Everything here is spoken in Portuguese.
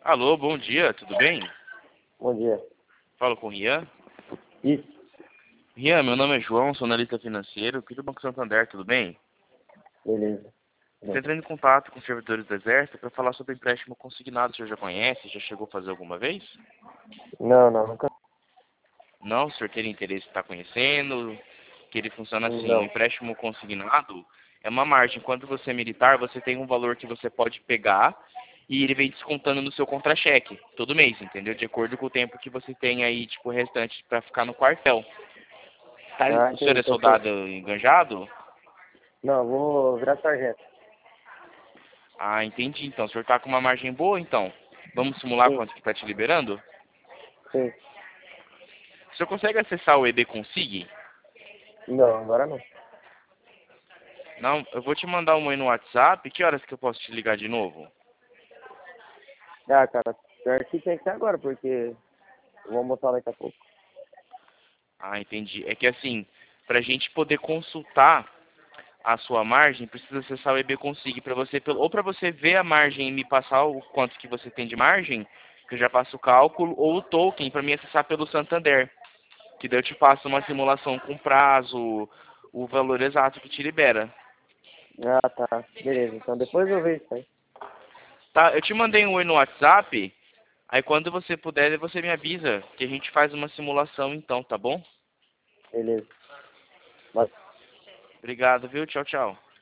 Alô, bom dia, tudo bem? Bom dia. Falo com o Rian. Isso, Rian, meu nome é João, sou analista financeiro, aqui do Banco Santander, tudo bem? beleza. Você Bem. entrando em contato com os servidores do Exército para falar sobre empréstimo consignado, o senhor já conhece? Já chegou a fazer alguma vez? Não, nunca. Não, o senhor teria interesse em estar conhecendo? Que ele funciona assim, o Não. empréstimo consignado é uma margem. Quando você é militar, você tem um valor que você pode pegar e ele vem descontando no seu contra-cheque todo mês, entendeu? De acordo com o tempo que você tem aí, tipo, restante para ficar no quartel. Tá, Ah, o senhor entendi, é perfeito. soldado enganjado? Não, vou virar sargento. Ah, entendi. Então, o senhor tá com uma margem boa, então. Vamos simular Sim, quanto que tá te liberando? sim. O senhor consegue acessar o EB Consig? Não, agora não. Não, eu vou te mandar uma aí no WhatsApp. Que horas que eu posso te ligar de novo? Ah, cara, pior que tem que ser agora, porque eu vou almoçar daqui a pouco. Ah, entendi. É que assim, pra gente poder consultar a sua margem, precisa acessar o EB Consig para você, ou para você ver a margem e me passar o quanto que você tem de margem, que eu já passo o cálculo, ou o token para me acessar pelo Santander, que daí eu te passo uma simulação com prazo, o valor exato que te libera. Ah, tá. Beleza, então depois eu vejo isso aí. Tá, eu te mandei um oi no WhatsApp, aí quando você puder, você me avisa, que a gente faz uma simulação então, tá bom? Beleza. Mas Obrigado, viu? Tchau, tchau.